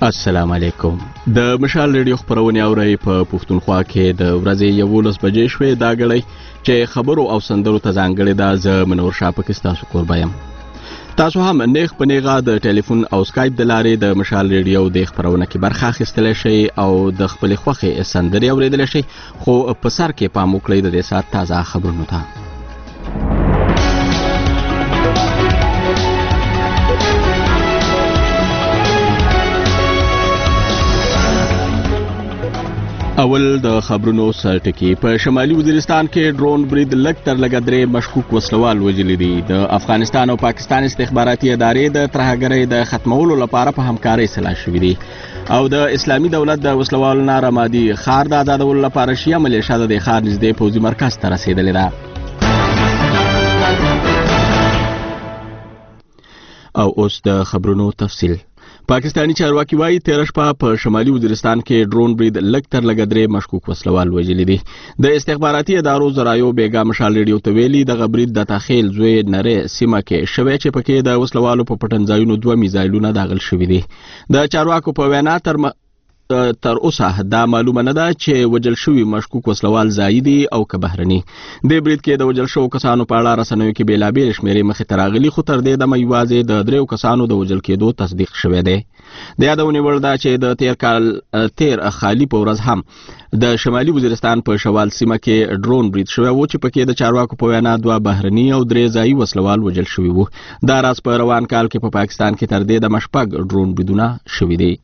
السلام علیکم. د مشال ریډیو خبرونه اورئ په پښتونخوا کې د ورځې 11 بجې شوې دا غړی چې خبرو او سندرو ته ځانګړې ده. زه منور شاه پاکستان کوربه یم. تاسو هم نیغ په نیغه د ټلیفون او سکایپ د لارې د مشال ریډیو د خبرونه کې برخه اخیستلی شئ او د خپلې خوښې سندرې اوریدلی شئ، خو په سر کې پام وکړئ د دې ساعت تازه خبرونو ته. اول د خبرونو سرټکی. په شمالي وزیرستان کې ډرون برید لږ تر لږه 3 مشکوک وسلوال وژلي دي. د افغانستان او پاکستان استخباراتي ادارې د ترهګرۍ د ختمولو لپاره په همکارۍ سلا شوي دي او د اسلامي دولت د وسلوالو نه رمادي ښار د آزادولو لپاره شیعه ملیشه د دې ښار نږدې پوځي مرکز ته رسېدلې ده. او اوس د خبرونو تفصیل. پاکستانی چارواکي وایي تېره شپه په شمالي وزیرستان کې ډرون برید لږ تر لږه 3 مشکوک وسلوال وژلي دي. د استخباراتي ادارو ذرایعو بیګا مشال ریډیو ته ویلي دغه برید د تخیل زوی نرۍ سیمه کې شوی چې پکې د وسلوالو په پټنځایونو 2 میزایلونه داخل شوي دي. د چارواکو په وینا تر اوسه دا معلومه نه ده چې وجل شوي مشکوک وسلوال ځایي دي او که بهرني. د برید کې د وجل شوو کسانو په اړه رسنیو کې بېلابېلې شمېرې مخې ته راغلي، خو تر دې دمه یوازې د 3 کسانو د وجل کېدو تصدیق شوی دی. د یادونې وړ ده چې د تیر خالي په ورځ هم د شمالي وزیرستان په شوال سیمه کې ډرون برید شوی و چې پکې د چارواکو په وینا 2 بهرني او 3 ځایي وسلوال وجل شوي وو. دا راز په روان کال کې په پاکستان کې تر دې دمه 6 ډرون بریدونه شوي دي.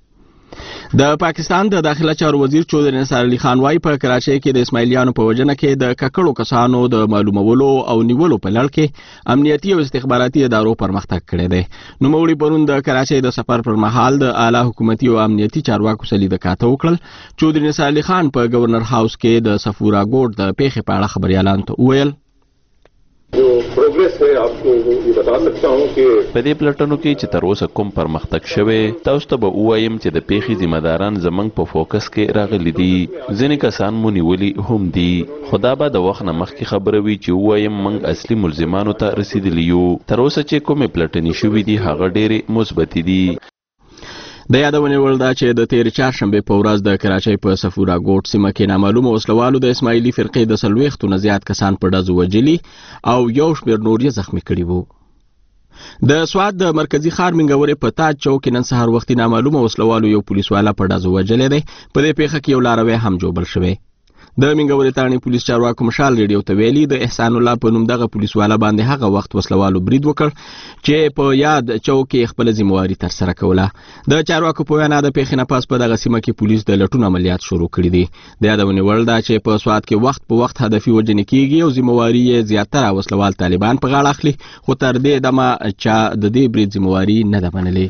د پاکستان د داخله چارو وزیر چودري نثار علي خان وايي په کراچۍ کې د اسماعیلیانو په وجنه کې د ککړو کسانو د معلومولو او نیولو په لړ کې امنیتي او استخباراتي ادارو پرمختګ کړی دی. نوموړي پرون د کراچۍ د سفر پر مهال د اعلی حکومتي او امنیتي چارواکو سره لیدکاته وکړل. چودري نثار علي خان په گورنر هاوس کې د صفورا ګوټ د پیښې په اړه خبريالانو ته وویل जो प्रोग्रेस है आपको ये बता सकता हूँ कि په دې پلټنو کې چې تر اوسه کوم پرمختګ شوی تاسو ته به ووایم چې د پیښې ذمہ داران زمنګ په فوکس کې راغلي دي. ځینې کسان مو نیولي هم دي، خدا به د وخت نه مخکې خبره وي چې ووایم موږ اصلي ملزمانو ته رسیدلی یو. تر اوسه چې کومې پلټنې شوي دي هغه ډېرې مثبتې دي. د یادونې وړ ده چې د تیر چهارشنبې په ورځ د کراچۍ په صفورا ګوټ سیمه کې نامعلومه وسلوالو د اسماعیلي فرقې د 40 نه زیات کسان په ډزو وژلي او یو شمېر نور یې زخمي کړي وو. د سوات د مرکزی ښار منګورې په تاج چوک نن سهار وختي نامعلومه وسلوالو یو پولیسوالا په ډزو وژلی دی. په دې پیښه کې یو لاروی هم جوبل شوی. د منګورې تاڼې پولیس چارواکو مشال ریډیو ته ویلي د احسان الله په نوم دغه پولیسوالا باندې هغه وخت وسلوالو برید وکړ چې په یاد چوک کې خپل ذمہواري ترسره کوله. د چارواکو په وینا د پیښې نه پس په دغه سیمه کې پولیس د لټون عملیات شروع کړي دي. د یادونې وړ ده چې په سوات کې وخت په وخت هدفي وژنې کیږي او ذمہواري یې زیاتره وسلوال طالبان په غاړه اخلي، خو تر دې دمه چا د دې برید ذمہواري نه ده منلې.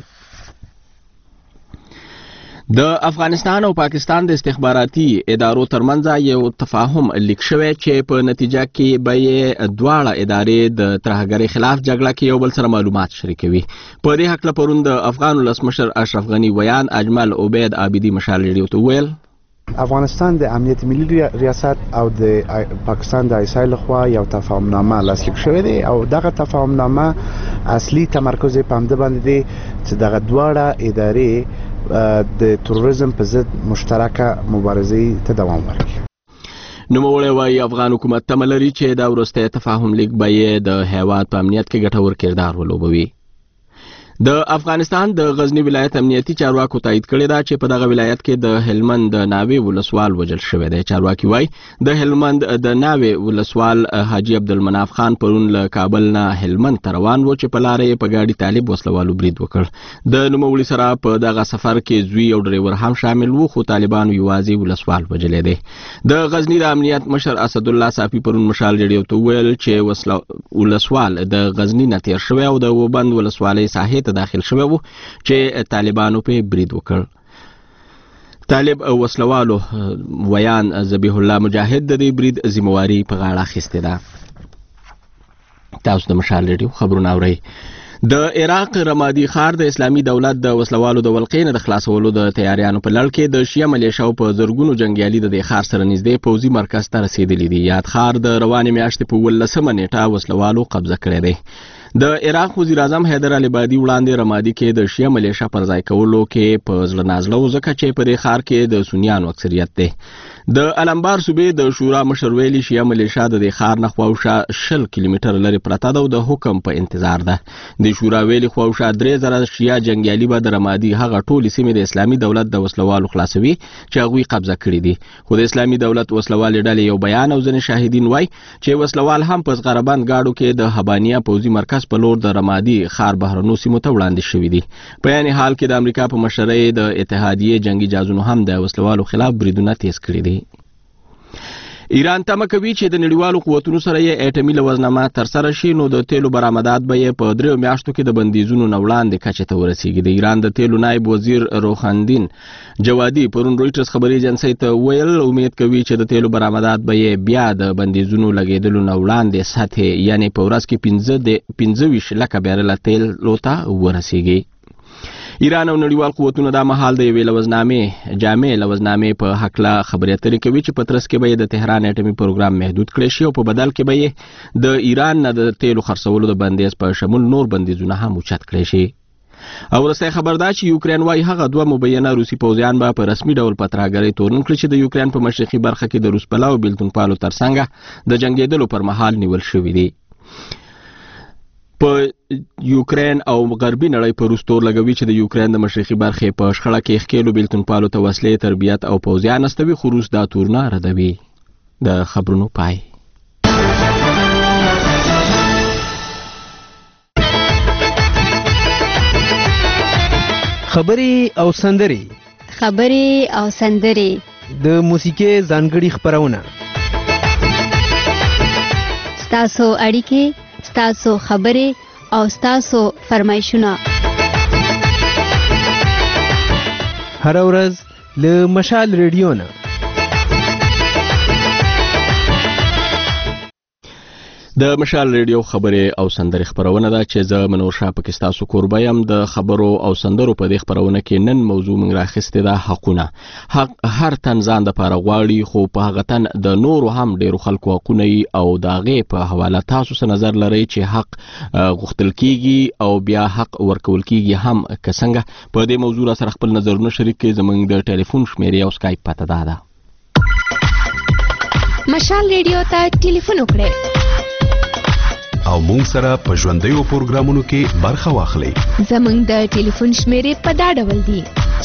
د افغانستان او پاکستان د استخباراتي ادارو ترمنځ یو تفاهم لیک شوی چې په نتیجه کې به یې دواړه ادارې د ترهګرۍ خلاف جګړه کې یو بل سره معلومات شریکوي. په دې هکله پرون د افغان ولسمشر اشرف غني ویان اجمل عبید عابدي مشال ریډیو ته وویل افغانستان د امنیت ملي ریاست او د پاکستان د ایسایل لخوا یو تفاهمنامه لاسلیک شوې دی او دغه تفاهمنامه اصلي تمرکز په همده باندې دی چې دغه دواړه ادارې د تروریزم په ضد مشترکه مبارزې ته دوام ورکړي. نوموړی وایي افغان حکومت تمه لري چې دا وروستی تفاهم لیک به یې د هیواد په امنیت کې ګټور کردار ولوبوي. د افغانستان د غزنی ولایت امنیتي چارواکو تایید کړی دا چې په دغه ولایت کې د هلمند د ناوې ولسوال وژل شوی دی. چارواکي وایي د هلمند د ناوې ولسوال حاجي عبدالمناف خان پرون له کابل نه هلمند ته روان و چې په لاره یې په ګاډي طالب وسلوالو برید وکړ. د نوموړي سره په دغه سفر کې زوی او ډریور هم شامل وو، خو طالبانو یوازې ولسوال وژلی دی. د غزنی د امنیت مشر اسدالله صافي پرون مشال ریډیو ته وویل چې ولسوال د غزنی نه تیر شوی او د وبند ولسوالۍ ساحې ته داخل شوی وو چې طالبانو په برید وکړ. طالب وسلوالو ویان ذبیح الله مجاهد د دې برید ذمہواري په غاړه اخیستې ده. تاسو د مشال ریډیو خبرونه اورئ. د عراق رمادي ښار د اسلامي دولت د وسلوالو د ولقې نه د خلاصولو د تیاریانو په لړ کې د شیعه ملیشاو په زرګونو جنګیالي د دې ښار سره نږدې پوځي مرکز ته رسېدلي دي. یاد ښار د روانې میاشتې په 18 نیټه وسلوالو قبضه کړی دی. د عراق وزیر اعظم حیدر العبادي وړاندې رمادي کې د شیعه ملیشه پر ځای کولو کې په زړه نازله و ځکه چې په دې ښار کې د سنیانو اکثریت دی. د الانبار صوبې د شورا مشر ویلي شیعه ملیشه د دې ښار نه خواوشا 20 کیلومتره لرې پرته ده او د حکم په انتظار ده. د شورا ویلي خواوشا 3000 شیعه جنګیالي به د رمادي هغه ټولې سیمې د اسلامي دولت د وسلوالو خلاصوي چې هغوی قبضه کړي دي. خو د اسلامي دولت وسلوالې ډلې یو بیان او ځینې شاهدین وایي چې وسلوال هم په زغربند گاډو کې د حبانیه پوځي مرکز په لور د رمادي ښار بهرنو سیمو ته وړاندې شوي دي. په یعنې حال کې د امریکا په مشرۍ د اتحادیې جنگي جهازونو هم د وسلوالو خلاف بریدونه تیز کړي دي. ایران تمه کوي چې د نړیوالو قوتونو سره یې اټومي لوزنامه ترسره شي نو د تیلو برآمدات به یې په 3 میاشتو کې د بندیزونو نه وړاندې کچې ته ورسیږي. د ایران د تیلو نایب وزیر روحاندین جوادي پرون رویټرز خبري ایجنسۍ ته ویل امید کوي چې د تیلو برآمدات به یې بیا د بندیزونو لګیدلو نه وړاندې سطح یعنی په ورځ کې 25 لکه بیرل تیل لوته ورسیږي. ایران او نړیوال قوتونه دا مهال د یوې لوزنامې جامع لوزنامې په حقله خبرې اترې کوي چې په ترڅ کې به د تهران اټومي پروګرام محدود کړی شي او په بدل کې به د ایران نه د تیلو خرڅولو د بندیز په شمول نور بندیزونه هم اوچت کړی شي. او وروستی خبر دا چې یوکرین وايي هغه 2 مبینه روسي پوځیان به په رسمي ډول په ترهګرۍ تورن کړي چې د یوکرین په مشرقي برخه کې د روس پلاو بیلتون پالو ترڅنګ د جنگیدلو پر مهال نیول شوي دي. په یوکرین او غربي نړۍ په روس تور لګوي چې د یوکرین د مشرقي برخې په شخړه کې ښکېلو بیلتون پالو ته وسلې تربیت او پوځیان استوي خو روس دا تورونه ردوي. د خبرونو پای. خبري او سندري د موسیقي ځانګړي خبرونه ستاسو اړیکې ستاسو خبرې او ستاسو فرمایشونه هر ورځ له مشال ریډیو نه. د مشال ریډیو خبرې او سندرې خبرونه ده چې زه منور شاه پکې ستاسو کوربه یم. د خبرو او سندرو په دې خبرونه کې نن موضوع موږ راخیستې ده حقونه. حق هر تن ځان دپاره غواړي خو په هغه تن د نورو هم ډېرو خلکو حقونه وي او د هغې په حواله تاسو څه نظر لرئ چې حق غوښتل کیږي او بیا حق ورکول کیږي هم که څنګه. په دې موضوع را سره خپل نظرونه شریک کړئ. زموږ د ټلیفون شمیرې او سکایپ پته دا ده. مشال ریډیو ته ټلیفون وکړئ او مونږ سره په ژوندیو پروګرامونو کې برخه واخلئ. زموږ د ټلیفون شمیرې په دا ډول دي: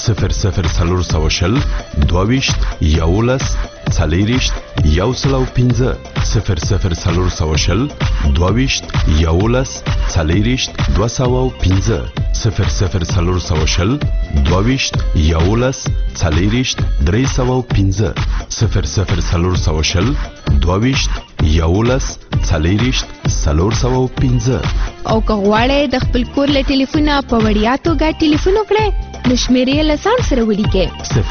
00 22 11 40 105 00 22 11 40 205 00 22 11 40 305 00 22 11 40 305. او که غواړئ د خپل کور له ټلیفونه په وړیا توګه ټلیفون وکړئ نو شمیرې له ځان سره ولیکئ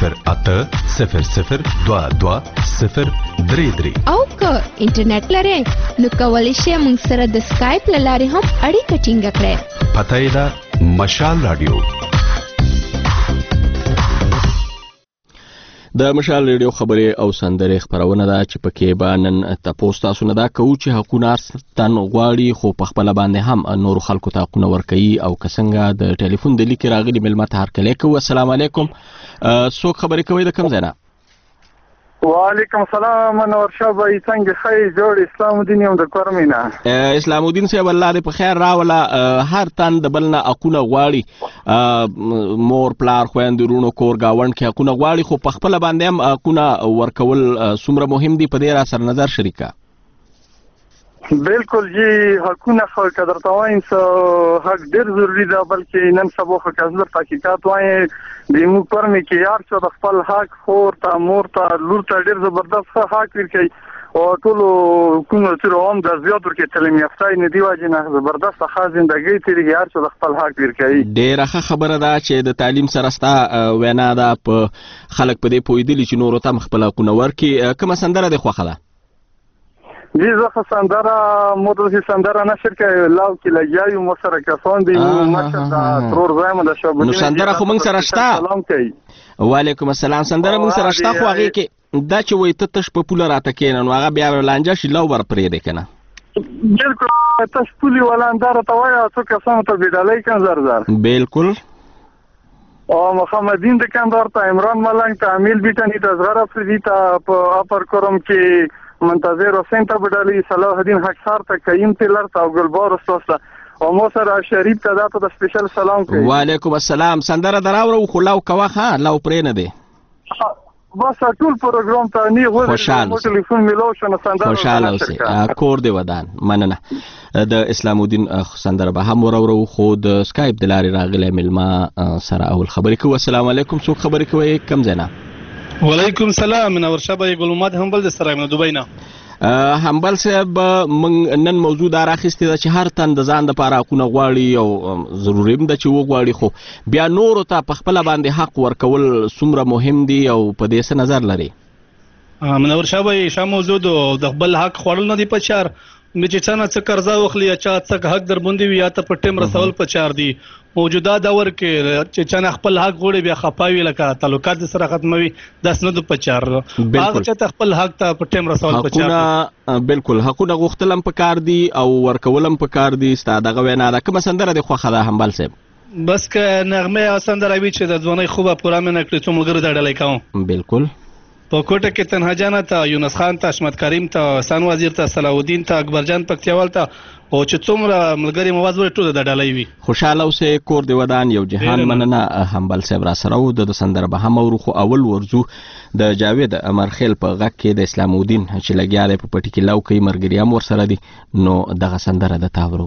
0800 22 033. او که انټرنیټ لرئ نو کولی شئ موږ سره د سکایپ له لارې هم اړیکه ټینګه کړئ. پته یې ده مشال رادیو. د مشال ریډیو خبرې او سندرې خبرونه ده چې پکې به نن تاسو تاسو نه دا کوو چې حقونه تن غواړي خو په خپل باندې هم نور خلکو ته حقونه ورکوي او که څنګه د ټلیفون د لیک راغلي ملمت هرکلی کوو. السلام علیکم. څوک خبرې کوي د کوم ځای نه؟ وعلیکم السلام منور شاه بھائی څنګه ښه جوړ اسلام الدین یم د کورمینا. اسلام الدین صاحب الله دې په خیر راوله. هر تن د بل نه حقونه غواړي مور پلار خویندې وروڼو کور ګاونډ کې حقونه غواړي خو په خپله باندې هم حقونه ورکول څومره مهم دي په دې را سره نظر شریکه. بالکل جی حقونه خو که درته وایم څه حق ډېر ضروري ده بلکې نن سبا خو که زه درته حقیقت وایم د موږ کورمې کې یار څه د خپل حق خور ته مور ته لور ته ډېر زبردست ښه حق ورکوي او ټولو حکومتونو تېرو هم د زیات ورکوي تعلیم یافته یې نه دې وجې نه زبردسته ښه زندګۍ تېرېږي هر څه د خپل حق ورکوي. ډېره ښه خبره ده چې د تعلیم سره ستا وینا ده په خلک په دې پوهېدلي چې نورو ته هم خپل حقونه ورکړي. کومه سندره دې خوښه ده؟ جی زه سندره مو داسې سندره نشر کوي لاو کې لګیا یو مو سره کسان دي مشر د ترور زایم د شعبدین. نو سندره خو موږ سره شته. سلام کوي. وعلیکم السلام. سندره موږ سره شته خو هغې کې دا چې وایي ته تش په پوله راته کښېنه نو هغه بیا لانجه شي لو ور پرېږدې که نه. بالکل تاسو پولی ولاندار ته وایي څو کسانو ته بیډالۍ کن زر بالکل او محمدین د کندهار ته عمران ملنګ ته امیل بیٹنی ته زغر افریدی ته په اپر کوم کې منتظر حسین ته بدلی صلاح الدین حقسار ته کریم تلر ته ګلبار استاد ته او مو سره شریف ته داته د سپیشل سلام کوي. وعلیکم السلام. سندره دراوړو خو لاو کوه ها لاو پرې نه دی بس ټول پروګرام ته نه خوشاله مو ټلیفون میلو شنه سندره خوشاله اوسه کور دی ودان مننه. د اسلام الدین سندره به هم ورورو خو د سکایپ د لارې راغلی ملما سره اول خبرې کوي. السلام علیکم څوک خبرې کوي کم ځای نه؟ وعلیکم السلام منور شبه ګلمات همبل د سره من دوبۍ نه. همبل صاحب من نن موضوع دا راخسته چې هر تن د ځان د پاره حقونه غواړي او ضروري هم ده چې وغواړي خو بیا نور ته په خپل باندې حق ورکول څومره مهم دي او په دې څه نظر لري؟ منور شبه شا موضوع د خپل حق خوړل نه دی په چار چې څنګه څه قرضه وخلی یا څه حق در باندې وي یا ته په ټیم رسول په چار دی موجوده دور کې چې څنګه خپل حق غوړي بیا خپاوي لکه تعلقات سره ختموي داس نه د په چار هغه چې خپل حق ته په ټیم رسول په چار بالکل حقونه غوښتلم په کار دي او ورکولم په کار دي ستاسو دغه وینا ده کوم سندره دی خو خدا همبل صاحب بس که نغمه او سندره وی چې د ځواني خوبه پورا مې نکړې څو ملګرو ته ډالۍ کوم. بالکل په کوټه کې تنها جان ته یونس خان ته حشمت کریم ته احسان وزیر ته صلاح الدین ته اکبر جان پکتیوال ته او چې څومره ملګری مواز وړي ټول د ډالۍ وي. خوشاله اوسه کور دی ودان یو جهان مننه. همبل صاحب را سره و د سندره به هم ورو خو اول ورزو د جاوید امرخیل په غږ کې د اسلام الدین چې لګیا دی په پټی کې لو کوي مرګریام ور سره دی نو دغه سندره د تاورو.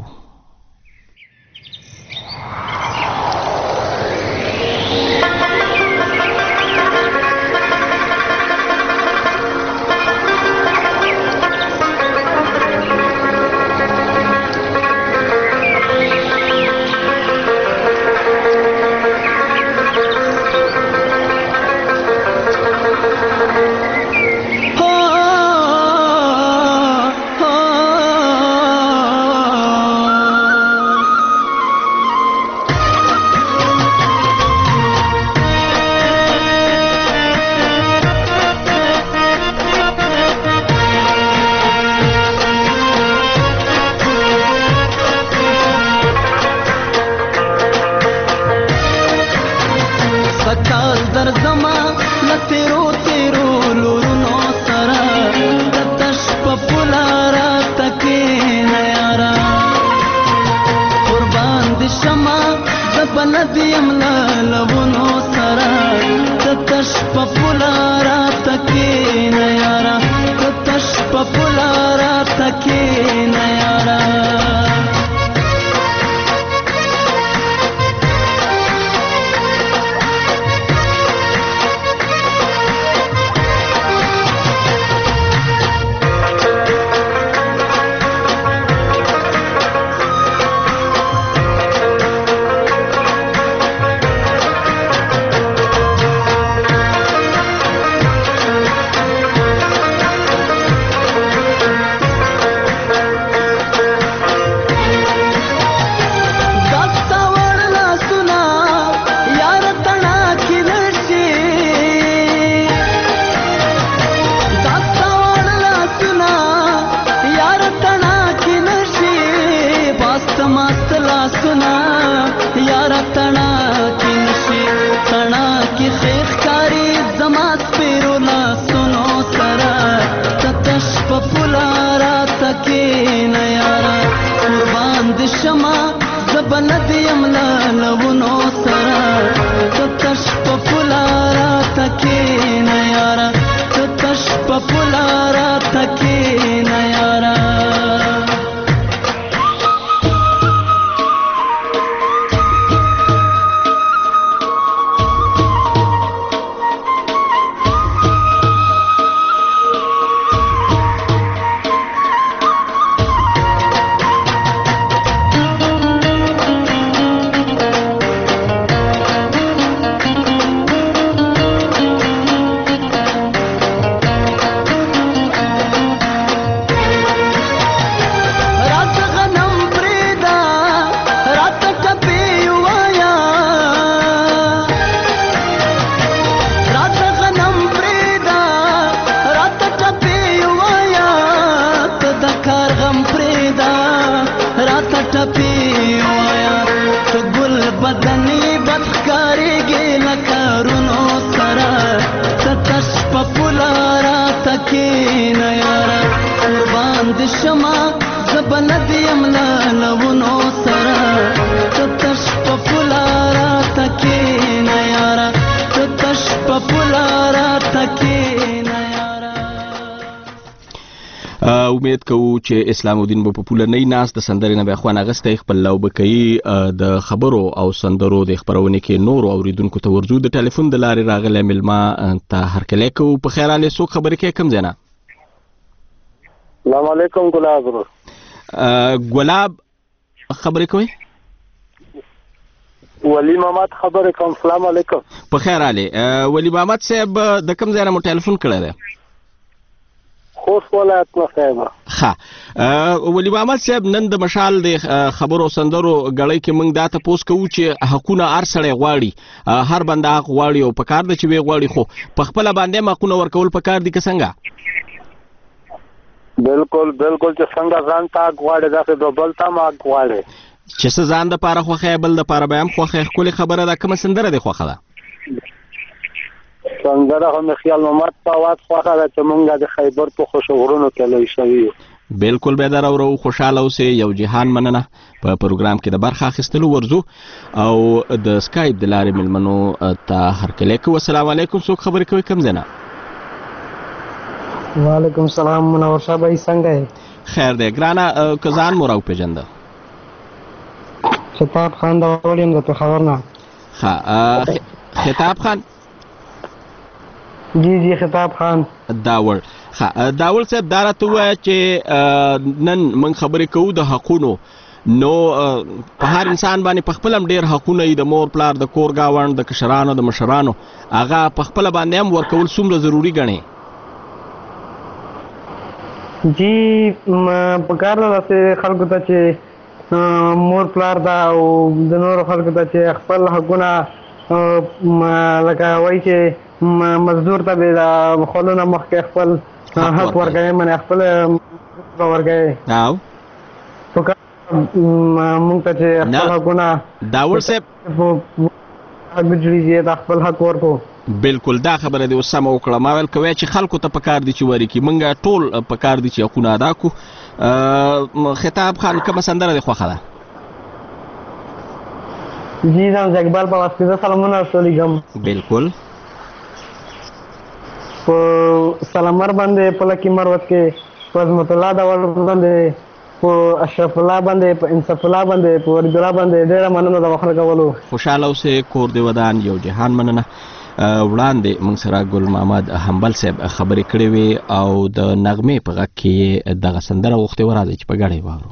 شما زبلد یملا لونو سرا تتش پپولارا تکي نیارا تتش پپولارا تکي امید کوو چې اسلام الدین په پپولرنۍ ناس د سندرې نه به خوان اغسته خپل لو بکئی د خبرو او سندرو د خبرونه کې نور اوریدونکو ته ورجو د ټلیفون د لارې راغله ملما ته هرکله کو په خیر علي سو خبرې کې کم زنه السلام علیکم ګلاب ګلاب خبرې کوي ولی محمد خبرې کوم السلام علیکم په خیر علي ولی محمد صاحب د کم زنه مو ټلیفون کړی دی خوست ولایت نه صاحب ها ولی محمد صاحب نن د مشال د خبرو سندرو غړی کې موږ دا ته پوس کوو چې حقونه هر سړی غواړي هر بنده حق غواړي او په کار د چې وی غواړي خو په خپل باندې حقونه ورکول په کار دي که څنګه بالکل چې څنګه ځان ته غواړي دا څه دوبل تا ما غواړي چې څه ځان د پاره خوخه بل د پاره به هم خوخه خپل خبره ده کوم سندره دی خوخه ده څنګه هم خیال محمد په واټ خوخه ده چې مونږه د خیبر په خوشغورونو کې لوي شوی بالکل به درو خوشاله اوسه یو جهان مننه په پروګرام کې د برخه اخیستلو ورزو او د سکایپ د لارې ملمنو ته هرکله کو السلام علیکم څوک خبرې کوي کم زنه وعلیکم السلام منور صاحب څنګه خیر دی ګرانه کزان مو راو پیژنده خطاب خان دا ولیم د خبر نه خطاب خان جی خطاب خان داول صاحب دا راته وایي چې نن من خبرې کوو د حقونو نو په هر انسان باندې په خپل هم ډېر حقونه د مور پلار د کور گاوند د کشرانو د مشرانو هغه په خپل باندې هم ورکول څومره ضروری ګڼي جی په کار راځي خلکو ته چې مور پلار دا او د نور خلکو ته چې خپل حقونه لکه وایي چې مزدور ته به دا خلونه مخکې خپل حق ورکوي منه خپل ورکوي او مونږ ته چې خپل حقونه داول صاحب حق جوړیږي دا خپل حق ورکو بالکل دا خبره دی وسمه وکړه ما ویل کوي چې خلکو ته پکار دي چې وری کی مونږه ټول پکار دي چې حقونه ادا کو خطاب خان کوم سندره دی خوخه ده جی دا اقبال په واسطه سلامونه رسولګم بالکل په سلامر باندې په لکی مروت کې عظمت الله دا ور باندې په اشرف الله باندې په انصاف الله باندې په ورد الله باندې ډېر مننه د وخت کولو خوشاله اوسه کور دی ودان یو جهان مننه وړاندې موږ سره ګل محمد حنبل صاحب خبرې کړې وي او د نغمه په غږ کې دغه سندره وخت ورازي چې په غړې وارو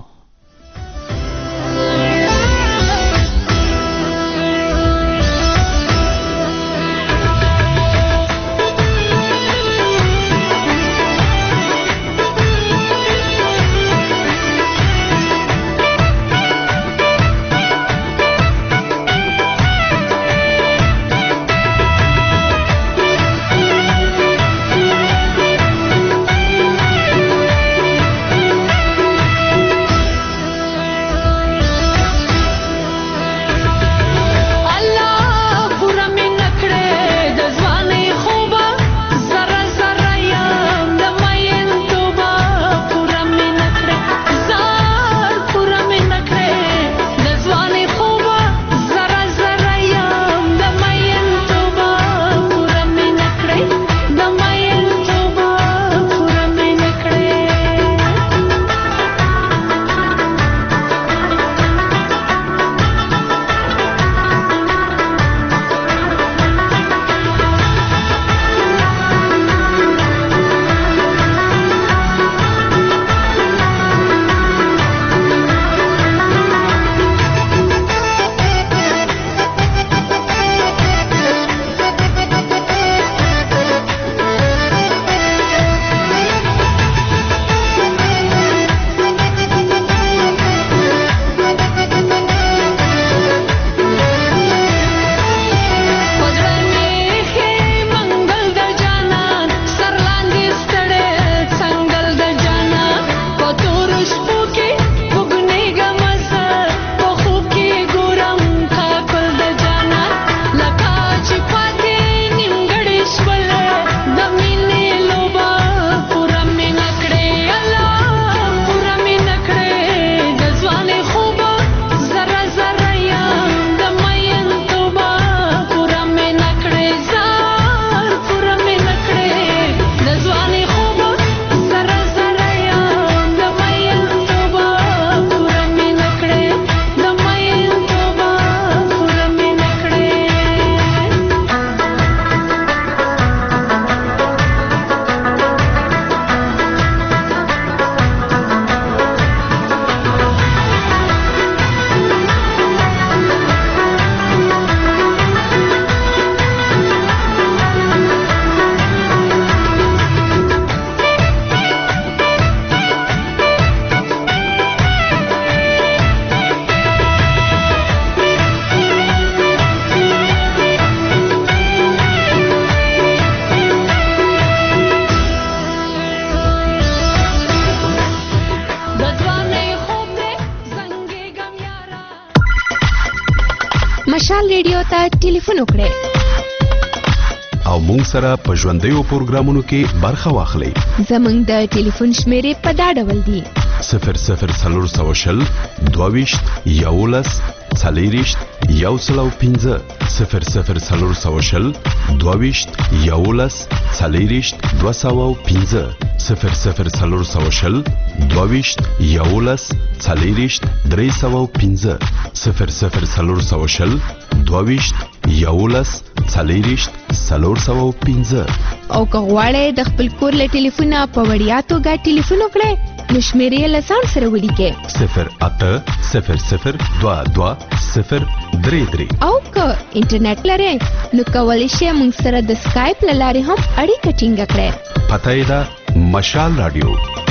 مشال ریډیو ته ټلیفون وکړئ او مونږ سره په ژوندیو پروګرامونو کې برخه واخلئ. زمونږ د ټلیفون شمیرې په دا ډول دي: 0040 22 11 40 105 0040 22 11 40 205 0040 22 11 40 305 0040 22 11 40 305. او که غواړئ د خپل کور له ټلیفونه په وړیا توګه ټلیفون وکړئ نو شمیرې له ځان سره ولیکئ 0800 22 033. او که انټرنیټ لرئ نو کولی شئ موږ سره د سکایپ له لارې هم اړیکه ټینګه کړئ. پته یې ده مشال رادیو.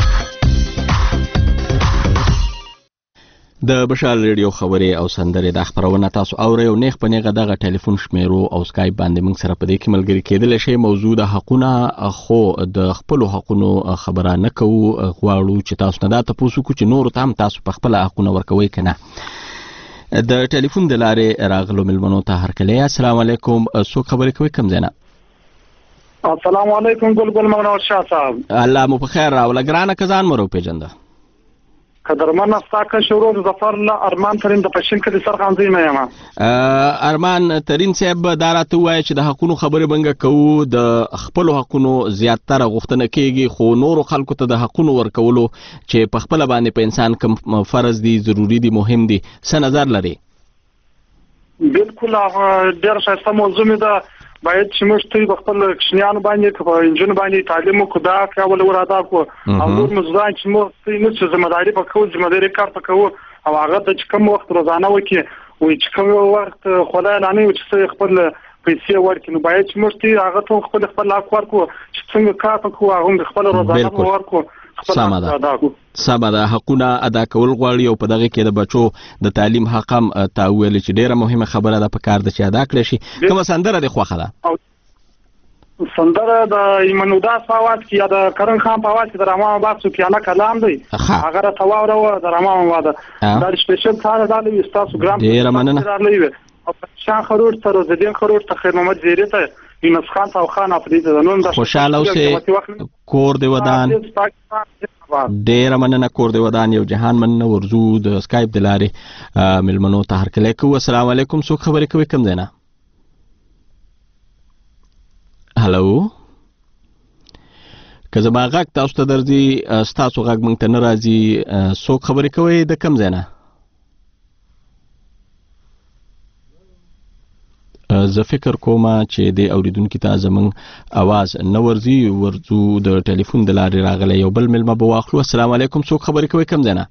د مشال ریډیو خبرې او سندرې د خبرونه تاسو اورئ او نیغ په نیغه دغه ټلیفون شمیرو او سکایپ باندې موږ سره په دې کې ملګري کېدلی شئ. موضوع د حقونه خو د خپلو حقونو خبره نه کوو، غواړو چې تاسو نه دا تپوس وکړو چې نورو ته هم تاسو په خپله حقونه ورکوئ که نه. د ټلیفون د لارې راغلو مېلمنو ته هرکلی السلام علیکم. څوک خبرې کوئ کوم ځای نه؟ السلام علیکم ګلګل منور شاه صاحب. الله مو په خیر راوله. ګرانه که ځان مو راوپېژنده؟ قدرمن استاکه شورو ظفر له ارمان ترین د پښین کې سرخانځي مې یم. ارمان ترین صاحب دا راته وایي چې د حقونو خبرې بنګه کوو، د خپلو حقونو زیاتره غوښتنه کیږي، خو نورو خلکو ته د حقونو ورکولو چې په خپله باندې په انسان کوم فرض دي، ضروري دي، مهم دي، څه نظر لري؟ بالکل ډېر ښایسته موضوع مې ده. باید چې موږ ته په خپل کشنیانو باندې په انجن باندې تعلیم وکړو، دا کول ور ادا کړو او نور مزدان چې موږ ته ذمہداري پکو، ذمہداري کار پکو او هغه د کوم وخت روزانه وکي وي چې کوم وخت خدای نه نه چې خپل پیسې ورکړي، نو باید چې موږ ته هغه ته خپل حق ورکړو چې څنګه کار پکو هغه خپل روزانه ورکړو. سمه ده، حقونه ادا کول غواړي او په دغه کې د بچو د تعلیم حق هم تا ویل چې ډیره مهمه خبره ده، په کار ده چې ادا کړی شي. کومه سندره دې خوښه ده؟ سندره د ایمان اوداس په اواز کې یا د کرن خان په اواز کې د رحمان بابا سفیانه کلام دی، هغه راته واوره د رحمان بابا دا سپیشل کار ده له تاسو ګرام ډیره مننه. او شان خرور تر زدين خرور ته خیر محمد زیری ته یونس خان او خان افریدی د نن د خوشاله اوسه. کور دی ودان ډیره مننه. کور دی ودان یو جهان مننه. ورزو د سکایپ د لارې مېلمنو ته هرکلی کوو. السلام علیکم. څوک خبرې کوي کوم ځای نه؟ هلو، که زما غږ تاسو ته درځي، ستاسو غږ موږ ته نه راځي. څوک خبرې کوئ د کوم ځای نه؟ زه فکر کوم چې د اوریدونکو ته زمونږ اواز نه ورځي. ورځو د ټلیفون د لارې راغلی یو بل مېلمه به واخلو. السلام علیکم. څوک خبرې کوئ کوم ځای نه؟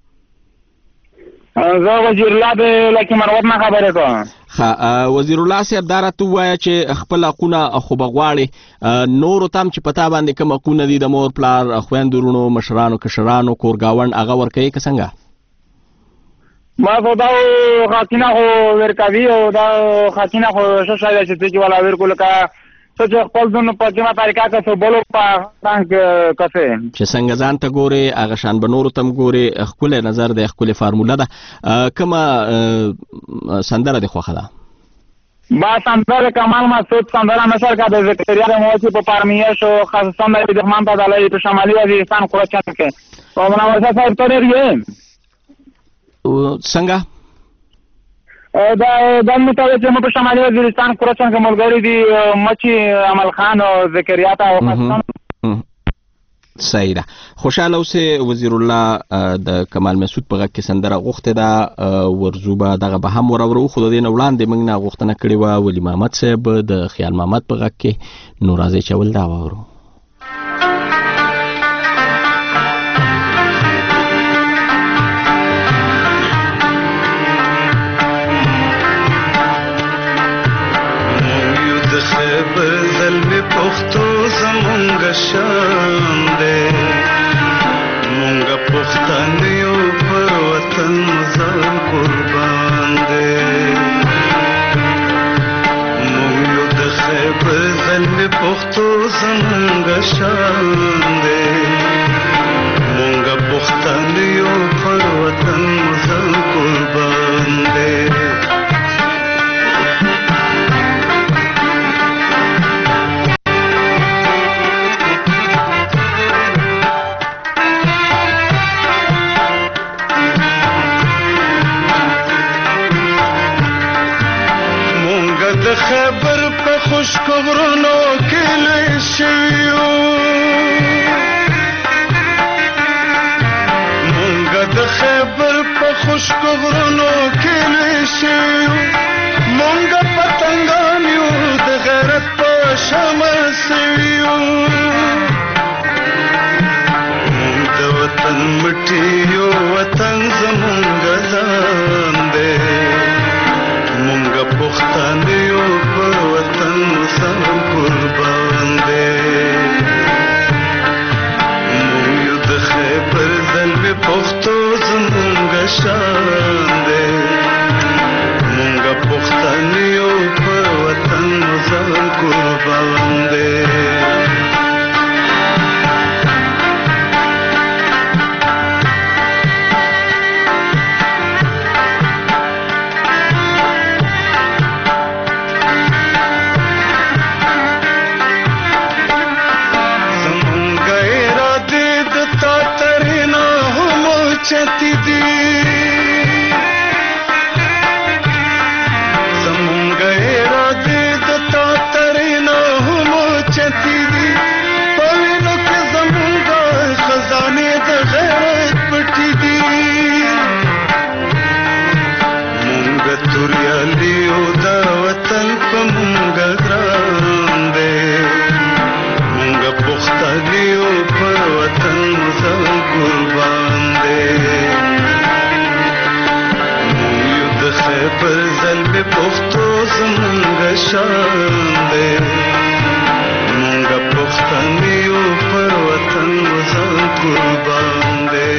زه وزیر الله د لکه مروت نه خبرې کوم. وزیر الله صاحب دا راته ووایه چې خپل حقونه خو به غواړې نورو ته هم چې په تا باندې کوم حقونه دي د مور پلار خویندو وروڼو مشرانو کشرانو کورګاونډ هغه ورکوي که څنګه؟ ما خو دا خاطینه خو ورکوي او دا خاطینه خو ښه شی ده چې ته چې والا ورکو لکه څه چې خپل ځون په کومه طریقه کسو بولو په رنګ کسې چې څنګه ځان ته ګورې هغه شان به نورو ته هم ګورې. ښکلی نظر دی، ښکلې فارموله ده. کومه سندره دې خوښه ده؟ با سندره کمال مسعود سندره مثال که د زکریا د موتی په پارمیه شو خاصه د دښمن په دلای په شمالي وزیرستان قرچن کې او منور صاحب ته لري څنګه دا د متوجه چې په شمالي وزیرستان قرچن کې ملګری دي مچي عمل خان او زکریا ته او صحیح ده. خوشاله اوسه. وزیر الله د کمال مسعود په غږ کې سندره غوښتې ده، ورزو به دغه به هم ورورو. خو د دې نه وړاندې موږ نه غوښتنه کړې وه ولی محمد صاحب د خیال محمد په غږ کې. نو راځئ چې اول دا واورو. پختو زمونږ شان دی، مونږ پښتانه یو پر وطن ځان قربان دی. مونږ یو د خیبر زلمې پختو زمونږ خشک غرونو کې لوی شوي یو مونږ د خیبر په خشک غرونو کې لوی شوي یو مونږ پتنګان یو د غیرت په شمل سوي یو مونږ د وطن مټي یو وطن زمونږ ځان دی مونږ پښتانه یو په وطن سم قربان دی مونږ یو د خیبر زلمې پښتو زمونږ شان دی مونږ پښتانه یو په وطن سم قربان دی چتی دی زمونږ اراده د تا ترینا هم چتی دی په وینو کې زمونږ خزانه د غیرت پټی دی مونږ توریالي او د وطن په مونږ ګران دی مونږ پښتانه او په وطن زم قربان خیبر زلمې پښتو زمونږ شان دی مونږ پښتانه یو پر وطن ځان قربان دی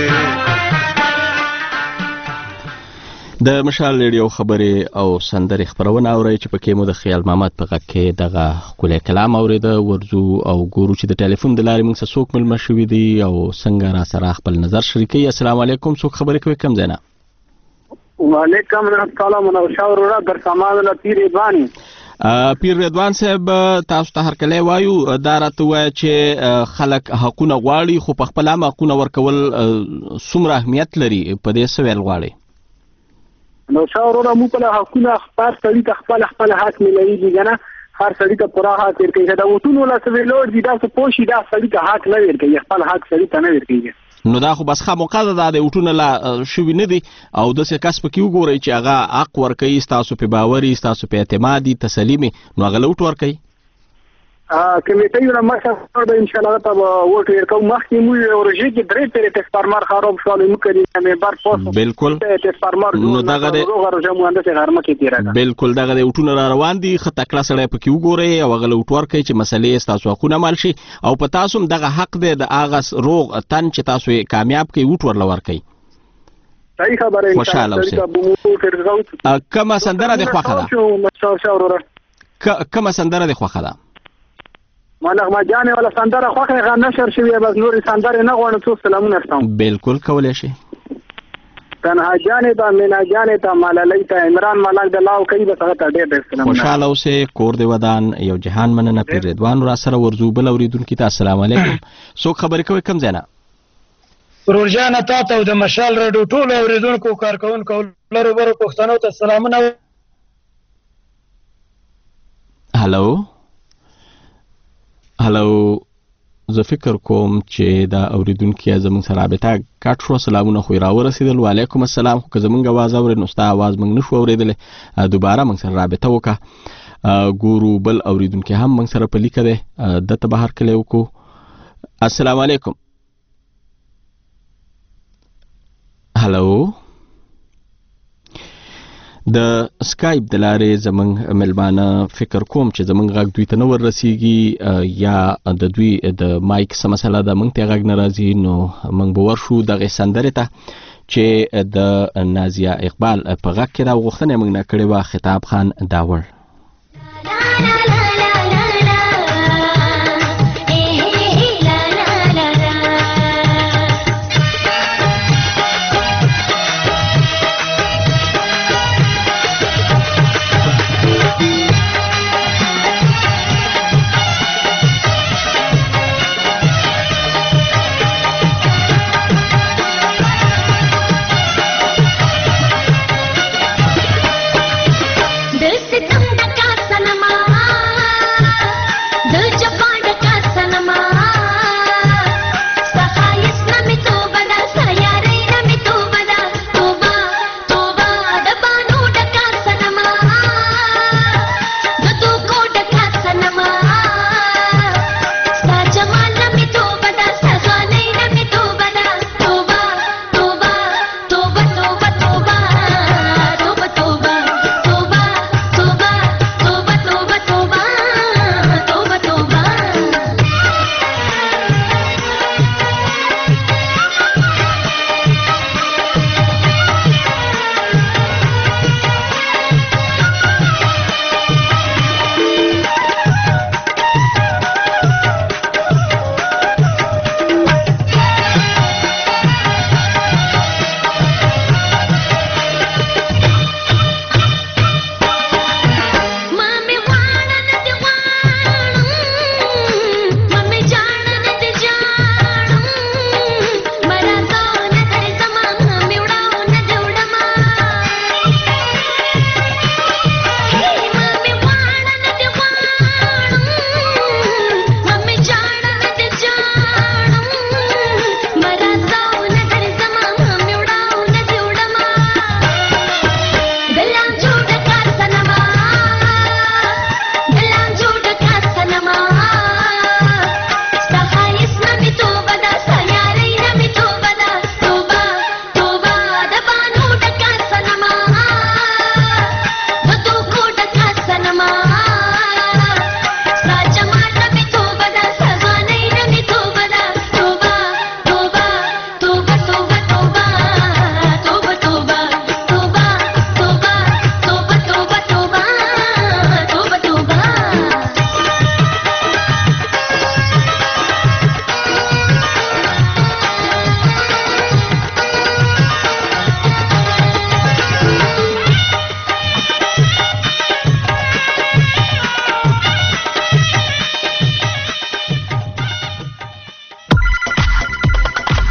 د مشال ریډیو خبرې او سندرې خبرونه اورئ چې پکې مو د خیال محمد په غږ کې دغه ښکلی کلام اورېده ورځو او ګورو چې د ټلیفون د لارې موږ سره څوک مېلمه شوي دي او څنګه را سره خپل نظر شریکوي. السلام علیکم. څوک خبرې کوي کوم ځای نه؟ وعلیکم السلام منوشا ورور در سامان له پیر رضوان پیر رضوان صاحب تاسو ته هرکلی وایو دا راته وایه چې خلک حقونه غواړي خو په خپل هم حقونه ورکول څومره اهمیت لري په دې څه ویل غواړي؟ منوشا ورور موږ په حقونه خپل سړي ته خپل حق ملوي کنه هر سړي ته پوره حق ورکوي دا وټونو لا څه ویلور دي دا څه پوښي دا سړي ته حق نه ورکوي خپل حق سړي ته نه ورکوي نو دا خو بس خامخا ده د وټونه لا شوي نه دي او داسې کس پکې وګورئ چې هغه حق ورکوي ستاسو په باوري ستاسو په اعتمادي تسلیمي نو هغه له وټ ورکوي کمیټې یو ماشه د ان شاء الله ته وټ ورکو مخکې مو ورژې کې درې پېرې تسپارمار خراب شو نو کړي مې بار پوسټ بالکل تسپارمار نو دغه د بالکل دغه د وټونه را روان دي خطا کلا سره پکې وګورئ او هغه له وټ ورکوي چې مسلې ستاسو حقونه مال شي او په تاسو دغه حق دی د اغه روغ تن چې تاسو کامیاب کوي وټ ورل ورکوي. صحیح خبره خوشاله اوسئ. کومه سندره د خوښه ده؟ کومه سندره د خوښه ده؟ ما نغمه جانې ولا سندره خوښه غا نشر شوی بس نور سندره نه غواړم څو سلامونه ورسوم. بالکل کولای شي. تنها جانې ته مینا جانې ته ملالۍ ته عمران ملک د لاو کوي بس هغه ته ډېر سلامونه. خوشاله اوسئ. کور دی ودان یو جهان مننه. پیر رضوان را سره ورځو بل اوریدونکي ته السلام علیکم. څوک خبرې کوي کوم ځای نه؟ ورور جانه تا ته د مشال راډیو ټولو اوریدونکو کارکوونکو لرو برو پښتنو ته سلامونه. هلو زه فکر کوم چې دا اوریدونکي زموږ سره رابطه کټ شو. سلامونه خو را ورسېدل. وعلیکم السلام. خو که زموږ اواز اورئ نو ستا اواز موږ نشو اورېدلی. دوباره موږ سره رابطه وکړه. ګورو بل اوریدونکي هم موږ سره په لیکه دی ده ته به هرکلی وکړو. السلام علیکم. هلو د سکایپ د لارې زمونږ ملمانه فکر کوم چې زمونږ غږ دوی ته نه وررسیږي یا د دوی د مایک څه مسله ده موږ ته غږ نه راځي نو موږ به ورشو دغې سندرې ته چې د نازیه اقبال په غږ کې دا غوښتنه موږ نه کړې وه خطاب خان داوړ. दिल से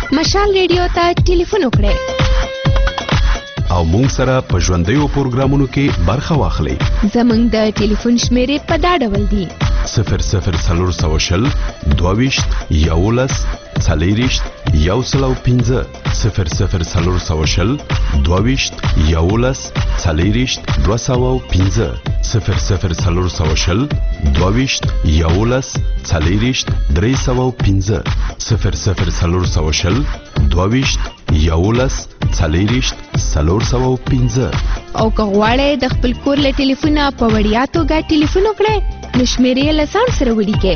مشال ریډیو ته ټلیفون وکړئ او مونږ سره په ژوندیو پروګرامونو کې برخه واخلئ. زمونږ د ټلیفون شمیرې په دا ډول دي: 00420 22 11 40 105 00420 22 11 40 205 00420 22 11 40 305 00420 22 11 40 305. او که غواړئ د خپل کور له ټلیفونه په وړیا توګه ټلیفون وکړئ نو شمیرې له ځان سره ولیکئ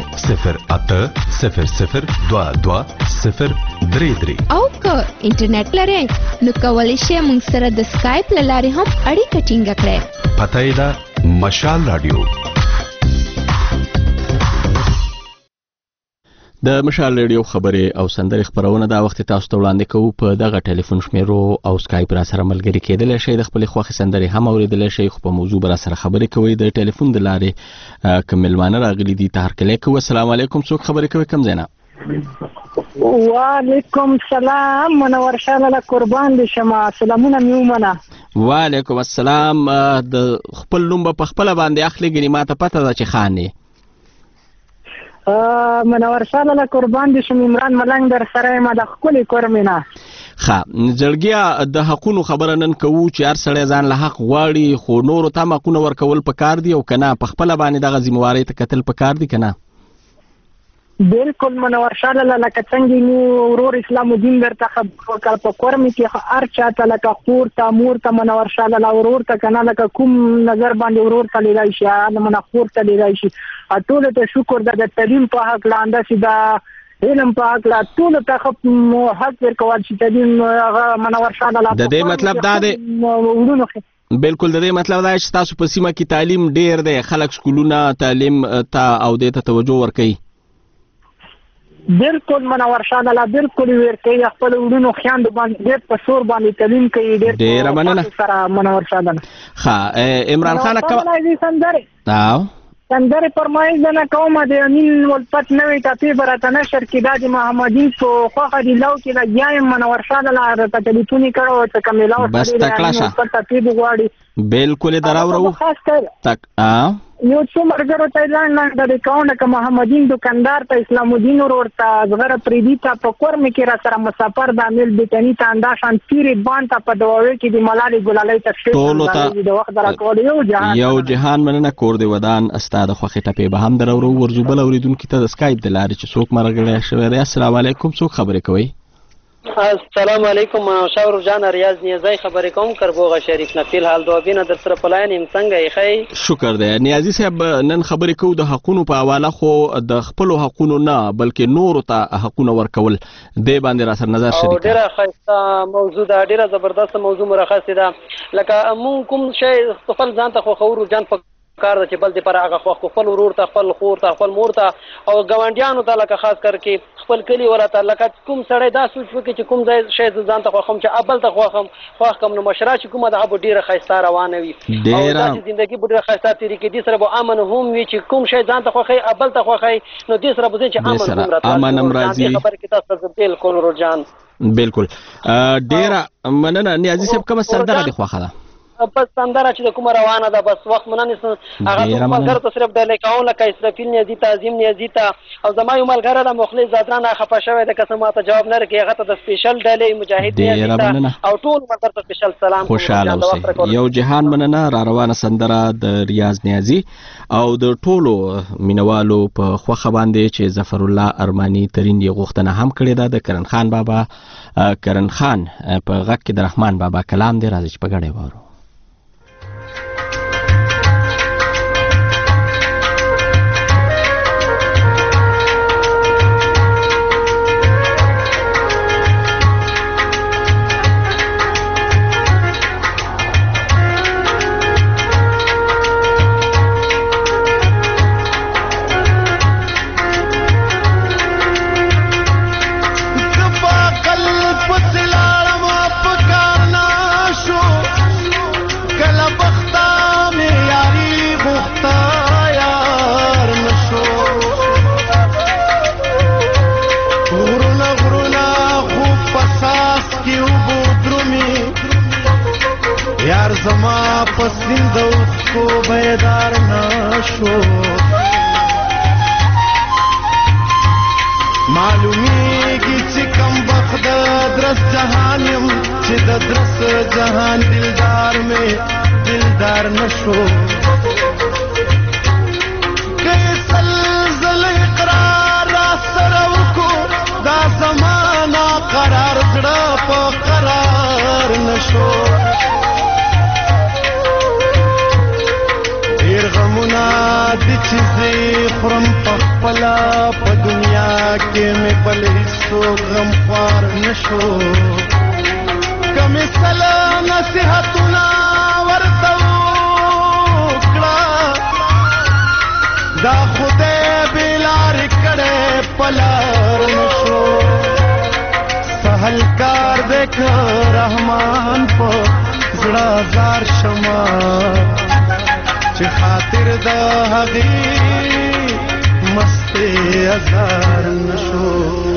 080022 033. او که انټرنیټ لرئ نو کولی شئ موږ سره د سکایپ له لارې هم اړیکه ټینګه کړئ. پته یې ده مشال رادیو. د مشال ریډیو خبرې او سندرې خبرونه دا وخت تاسو ته وړاندې کوو. په دغه ټلیفون شمیرو او سکایپ را سره ملګری کېدلی شئ، د خپلې خوښې سندرې هم اورېدلی شئ، خو په موضوع به را سره خبرې کوئ. د ټلیفون د لارې که میلمانه راغلي دي تهرکلی کوو. السلام علیکم، څوک خبرې کوي، کوم ځای نه؟ وعلیکم السلام، منور شاه لاله قربان دي شمه. سلامونه مې ومنه. وعلیکم السلام. د خپل نوم به په خپله باندې اخلي، ګنې ما ته پته ده چې خان یې. منور شاه لاله قربان دي شم. عمران ملنګ در سره یم د ښکلې کورمې نه. ښه زړګیا، د حقونو خبره نن کوو چې هر سړی ځان له حق غواړي، خو نورو ته هم حقونه ورکول پکار دي او که نه په خپله باندې دغه ذمهوارۍ ته کتل پکار دي که نه؟ بالکل منور شاه لاله، لکه څنګه مو ورور اسلام الدین درته خبر وکړ په کورمې کې هر چاته لکه خور ته مور ته منور شاه لاله ورور ته که نه لکه کوم نظر باندې ورور ته لیدای شي نه خور ته لیدای شي. ټولو ته شکر ده د تعلیم په هکله، همداسې د علم په هکله ټولو ته حق ورکول شي. تعلیم هغه منور شاه لاله د دې مطلب دا دی بالکل د دې مطلب دا چې تاسو په سیمه کې تعلیم ډیر دی، خلک سکولونه تعلیم ته او دې ته توجه ورکوي. بالکل منور شاه لاله، بالکل ورکوي. خپل وروڼو خویندو باندې ډېر په شور باندې تعلیم کوي. ډېره مننه سره منور شاه لاله. ښه عمران خان سندرې فرمایش نه کومه د امین ولفت نوې ټاپې به راته نشر کړي. دا د محمدین په خوښه دي لو کې لګیا یم. منور شاه لاله راته ټلیفون یې کړی و چې که میلاو بس تکړه شه ټاپې به غواړي. بالکل یې دراوړو یو څو ملګرو ته اعلان لاندې کوم که محمدین دکاندار ته اسلام الدین ورور ته زغره پریدي ته په کورمې کې را سره مسافر د امیل بیتني ته انداشان پیرې بان ته په دواوی کې د ملالې ګلالۍ تفسیر د وخت راکول یو جهان مننه کور دی ودان استاد خوخه ټپې به هم دراوړو. ورجو بل اوریدونکو ته د سکایپ د لارې چې څوک مرګړی شوی دی. السلام علیکم، څوک خبرې کوي؟ السلام علیکم، شاور جان ریاض نیازی خبرې کوم کربوغه شریف نه. فی الحال دوبینه در سره پلاین یم، څنګه یې ښه؟ شکر دی نیازی صاحب. نن خبرې کوو د حقونو په حواله، خو د خپلو حقونو نه بلکې نورو ته حقونه ورکول دې باندې را سره نظر شریک. ډېره ښایسته موضوع ده، ډېره زبردست موضوع مرخصې ده. لکه مونږ کوم شی خپل ځان ته خوښو جان په کار ده چې بل دې پر هغه خپل ورور ته خپل خور ته خپل مور ته او ګاونډیانو ته لکه خاص کر کې خپل کلی ولاته لکه کوم سړی دا سوچ وکړي چې کوم ځای شی ځان ته خوښم چې ابل ته خوښ کم نو مشره چې کومه دغه ډیره ښایسته روانه وي او داسې زندګي ډیره ښایسته تېرې کې دې سره به امن هم وي چې کوم شی ځان ته خوښوي ابل ته خوښوي نو دې سره به چې امن هم راځي. خبرې کې تاسو ته بالکل روجان بالکل ډیره مننه. نیازي صاحب کومه سندره دې خوښه ده؟ بس سندره چې د کومه روانه ده بس وخت مننه هغه ملګرو ته صرف ډالۍ کوم لکه اسرافیل نیازي ته عظیم نیازي ته او زما یو ملګری ده مخلص زادران خفه شوی ده که څه ما ته جواب نه راکړي هغه ته د سپیشل ډالۍ مجاهد نیازي ته او ټول ملګرو ته سپیشل سلام. خوشحاله اوسئ. یو جهان مننه. را روانه سندره د ریاض نیازي او د ټولو مینوالو په خوښه باندې چې ظفر الله ارماني ترین یې غوښتنه هم کړې ده د کرن خان بابا. کرن خان په غږ کې د رحمان بابا کلام دی، راځي چې په ګډه وارو. پسلار ما پکارنا شو کی اوبو درومی یار زما پسند کو بیدار نشو معلومیږي چې کم وخت د درس جهان يم چې د درس جهان دلدار مې دلدار نشو کیسل زل اقرار را سره وکړو دا زمانہ قرار زړه په قرار نشو ډیر غمونه دي چې زه خورم په خپله په دنیا کې مې بل هیڅوک غمخوار نشو که مې سله نصیحتونه ورته وکړه دا خدای بې لارې کړی په لار نشو سهل کار دی که رحمان په زړه ازار شمه چې خاطر د هغې مستې ازار نشو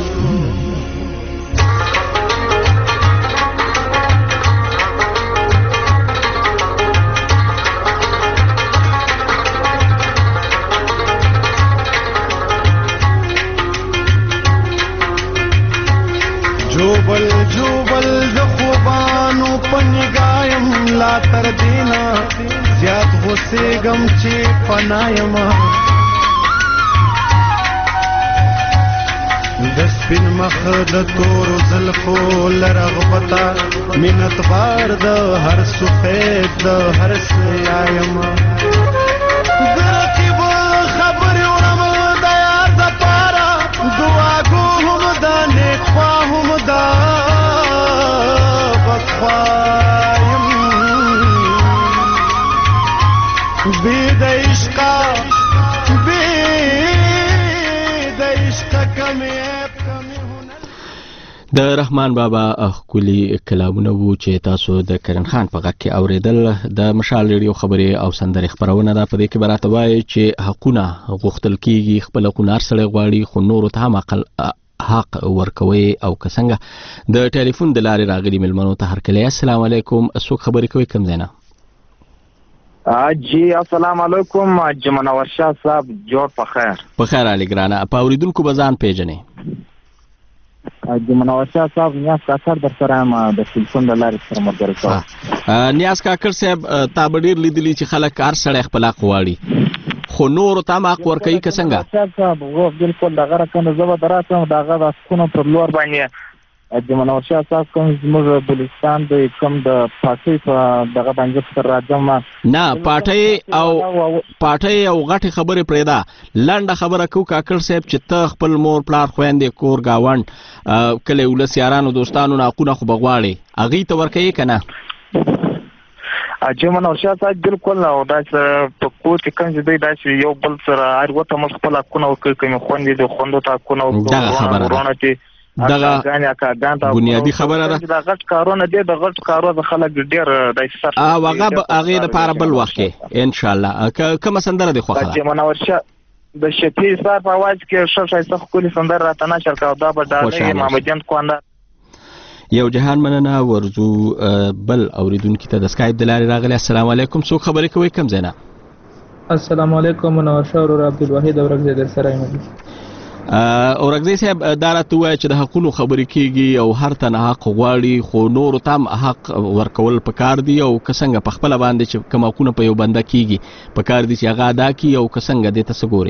جوبل جوبل د خوبانو په نگایم لا تر دینا زیات غصېږم چې پنایما د سپین مخ د تورو زلفو له رغبته مینت بار د هر سفید د هر سیایما د رقیب خبرې وړم د یار دپاره دعاګو هم د نیک خوا هم د بدخوا بی د عشقا کمی د رحمان بابا ښکلي کلامونه وو چې تاسو د کرن خان په غږ کې اورېدل د مشال ریډیو خبرې او سندرې خپرونه ده. په دې کې به راته وایي چې حقونه غوښتل کېږي، خپل حقونه هر سړی غواړي، خو نورو ته هم حق ورکوي او که څنګه. د ټلیفون د لارې راغلي مېلمنو ته هرکلی السلام علیکم، څوک خبرې کوي کوم ځای نه؟ جی السلام علیکم حاجی منور شاه صاحب، جوړ په خیر. په خیر علي ګرانه، په اوریدونکو به ځان پیژنې؟ حاجی منور شاه صاحب نیاز کاکړ در سره یم، د ټلیفون د لارې سره ملګری کوم. نیاز کاکړ صاحب، تا به ډېر لیدلي چې خلک هر سړی خپل حق غواړي، خو نورو ته هم حق ورکوي که څنګه؟ شاه صاحب بالکل دغه رقم زه به دراسم دغه د حقونو پر لور باندې د منور شاه صاحب کوم زموږ بلوچستان د کوم د پاټۍ په دغه باندې پر راځم نه پاټۍ او غټې خبرې پرېږده، لنډه خبره کوو کاکړ صاحب چې ته خپل مور پلار خویندې کور ګاونډ کلی ولس یارانو دوستانو نه حقونه خو به غواړې، هغوی ته ورکوې که نه؟ حاجي منور شاه صاحب بالکل او داسې په کور کې کوم چې دی داسې یو بل سره هر ورته موږ خپل حقونه ورکوي، کومې خویندې د خویندو ته حقونه ورکوو دغه بنیادی خبره ده. د غټ کارونه دي، د غټ کارونه خلک ډېر د سر هغې دپاره بل وخت کې انشاءالله. کومه سندره دې خوښه ده؟ منور شاه د شفیع صاحب په اواز کې ښه ښایسته ښکلې سندره راته نشر کړه، دا به ډالۍ محمدجان کواندار. یو جهان مننه. ورځو بل اوریدونکي ته د سکایپ د لارې راغلی السلام علیکم، څوک خبرې کوئ کوم ځای نه؟ السلام علیکم، منور شاه ورور عبدالواحد اورکزی در سره یم. اورکزی صاحب دا راته ووایه چې د حقونو خبرې کېږي او هر تنه حق غواړي، خو نورو ته هم حق ورکول پکار دي، او که څنګه په خپله باندې چې کوم حقونه په یو بنده کېږي پکار دي چې هغه ادا کړي، او که څنګه دې ته څه ګورې؟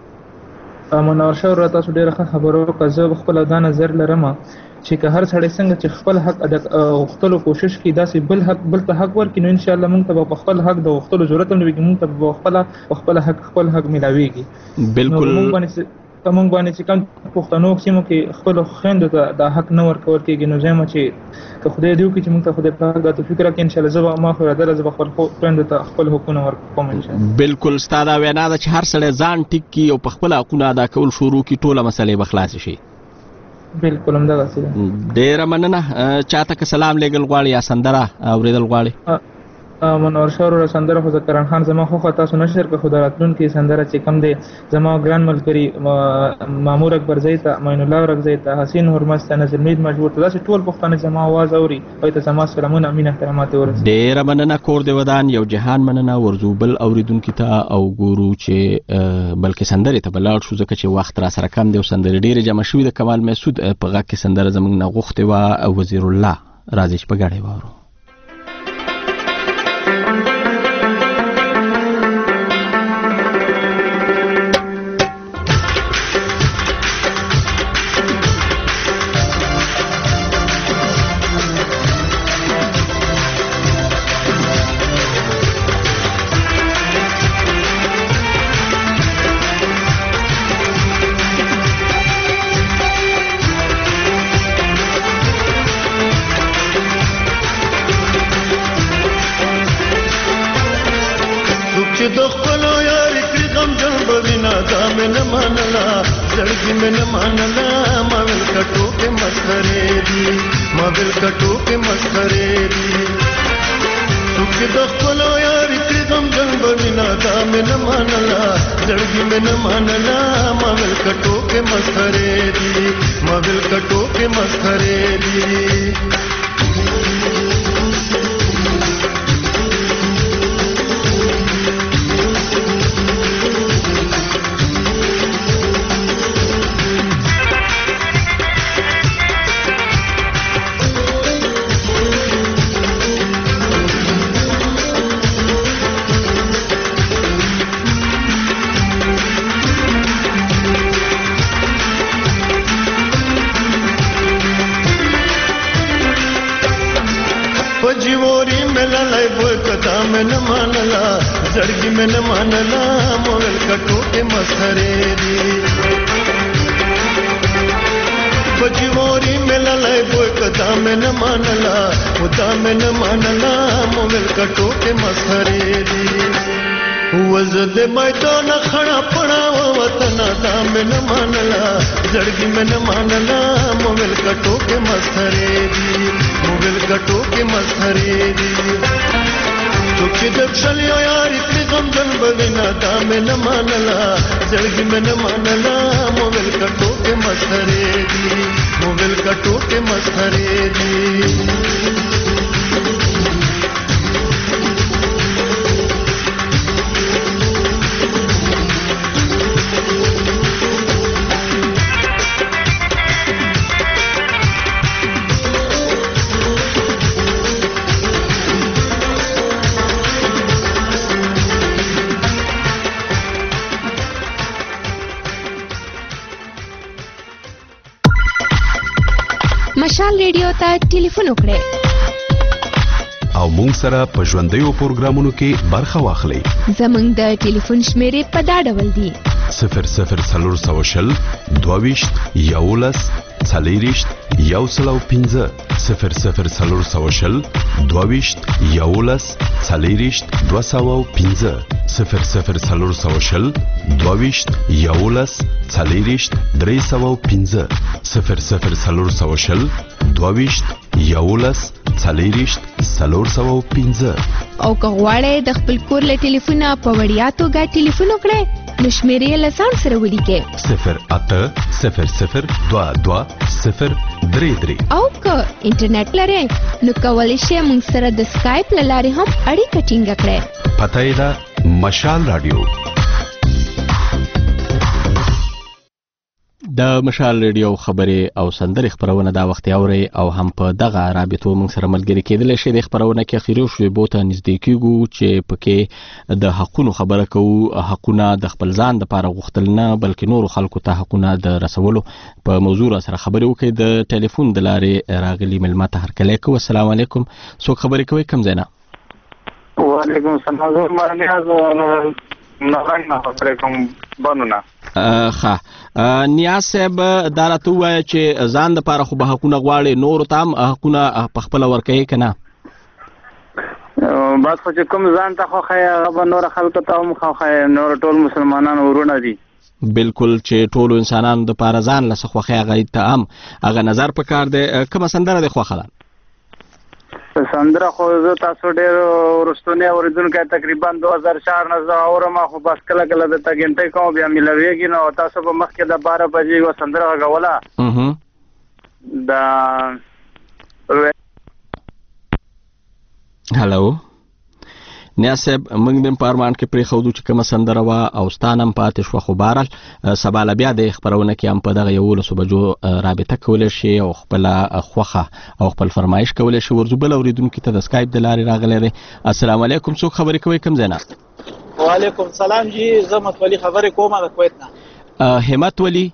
منور شاه ورور تاسو ډېره ښه خبره وکړه. زه خپله دا نظر لرم چې که هر سړی څنګه چې خپل حق غوښتلو کوشش کړي داسې بل ته حق ورکړي، نو انشاءالله موږ ته به په خپل حق د غوښتلو ضرورت هم نه وي، موږ ته به په خپل حق میلاویږي. بالکل موږ باندې چې کوم پښتنو سیمو کې خپلو خویندو ته دا حق نه ورکول کېږي، نو زه یم چې که خدای دې وکړي چې موږ ته خدای پاک دا توفیق راکړي، انشاءالله زه به ما خو یادله زه به خپل خویندو ته خپل حقونه ورکوم انشاءالله. بالکل ستا دا وینا ده چې هر سړی ځان ټیک کړي او په خپل حقونه ادا کول شروع کړي، ټوله مسلې به خلاصې شي. بالکل همدغسې ده. ډېره مننه. چاته که سلام لیږل غواړي یا سندره اورېدل غواړي؟ منور شاه وروره سندره خو ذکران خان زما خو تاسو نشر که خو د راتلونکي سندره چې کم دی زما ګران ملګري مامور اکبرزی ته معین الله ورکزی ته حسین هرمز ته نظر مید مجبور ته داسې ټول پښتانه زما آواز اوري او ته زما سلامونه امین احترامات ورسوي. ډېره مننه کور دې ودان یو جهان مننه ورځو بل اوریدونکي ته او ګورو چې بلکې سندرې ته به لاړ شو ځکه چې وخت را سره کم دی او سندرې ډېرې جمع شوي د کمال محسود په غږ کې سندره زموږ نه غوښتې وه وزیر الله راځي چې په ګډه یې واورو. مشال ریډیو ته ټلیفون وکړئ او مونږ سره په ژوندیو پروګرامونو کې برخه واخلئ. زموږ د ټلیفون شمیرې په دا ډول دي: 00420 22 11 40 115 00420 22 11 40 215 00420 22 11 40 315 00420 22 11 40 315 او که غواړئ د خپل کور له ټلیفونه په وړیا توګه ټلیفون وکړئ نو شمیرې له ځان سره ولیکئ 080022 او که انټرنیټ لرئ نو کولی شئ موږ سره د سکایپ له لارې هم اړیکه ټینګه کړئ. پته یې ده مشال رادیو. د مشال ریډیو خبرې او سندرې خبرونه دا وخت اوري او هم په دغه رابطو موږ سره ملګری کېدل شي. د خبرونه کې اخیری شوې بوته نږدې کیږو چې پکې د حقونو خبره کوو. حقونه د خپل ځان لپاره غوښتل نه بلکې نورو خلکو ته حقونه د رسولو په موضوع سره خبرې وکړي. د ټلیفون د لارې راغلي ملمت هرکلی کو. السلام علیکم. څوک خبرې کوي کوم ځای نه؟ وعلیکم السلام. زه مرنیاز نه خبرې کوم بانونه. ښه نیاز صاحب دا راته ووایه چې ځان دپاره خو به حقونه غواړې نورو ته هم حقونه پخپله ورکوې که نه؟ بس خو چې کوم ځان ته خوښوي هغه به نورو خلکو ته هم خوښوي. نور ټول مسلمانان ورونه دي. بالکل چې ټولو انسانانو دپاره ځان له څه خوښوي هغه ته هم هغه نظر پکار دی. کومه سندره دې خوښه ده؟ سندره خو زه تاسو ډېر وروستونی اورېدونکی تقریبا 2004 نه زه اورم خو بس کله کله درته ګنټۍ کوم بیا میلاویږي نو تاسو به مخکې د 12 بجې یوه سندره غږوله د هلو نیاز صاحب موږ د پارمان کې پرېښودو چې کومه سندره وه او ستا نم پاتې شوه خو بهرحال سبا له بیا د خپرونه کې هم په دغه 11 بجو رابطه کولی شي او خپله خوښه او خپل فرمایش کولی شي. ورځو بل اورېدونکي ته د سکایپ د لارې راغلی دی. السلام علیکم، څوک خبرې کوئ، کوم ځای نه؟ وعلیکم سلام جی، زه متولي خبرې کوم د کویت نه. همت ولی